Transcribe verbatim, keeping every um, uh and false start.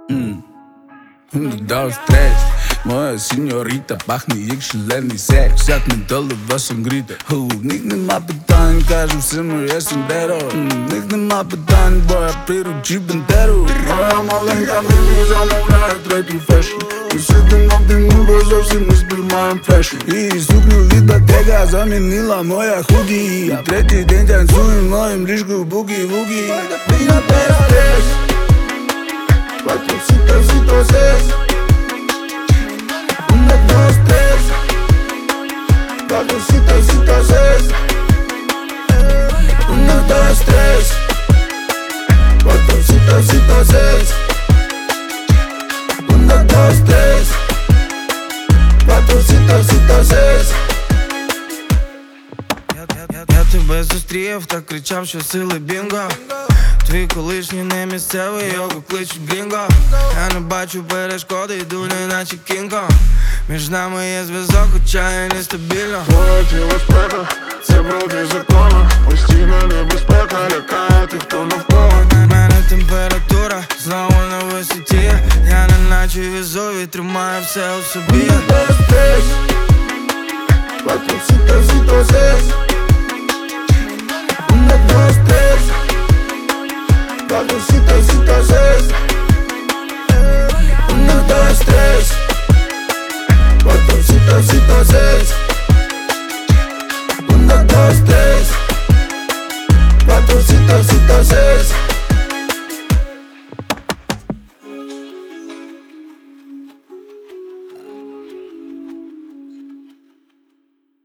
Mm. Dos, tres, моя сеньоріта, пахне як шалений секс, як не дали вас гріти. В них нема питань, кажу всім я сендеро. В них нема питань, бо я приручив бендеру. Моя маленька мені замовляє третій фешн. Ми сидимо в диму, бо зовсім не спіймаєм фешн. І сукню від Bottega замінила моя худі. Третій день танцюєм в моїм ліжку бугі-вугі. Cuatro citas, citas es Una, dos, tres Cuatro citas, citas es Una, dos, tres Cuatro citas, citas es Una, dos, tres Cuatro citas, citas es. Я, я, я, я тебе зустрів, так кричав, що сили бінго. Твій колишній не місцевий, його кличуть грінго. Я не бачу перешкоди, йду неначе кінго. Між нами є зв'язок, хоча я нестабільно. Твоя тіло спека, це проти закону. Постійна небезпека, лякає тих, хто навколо. У мене температура, знову на висоті. Я неначе Везувій, тримаю все у собі. Una, dos, tres Cuatro citas, citas es Una, dos, tres Cuatro citas, citas es Una, dos, tres Cuatro citas, citas es Una, dos, tres Cuatro citas, citas es.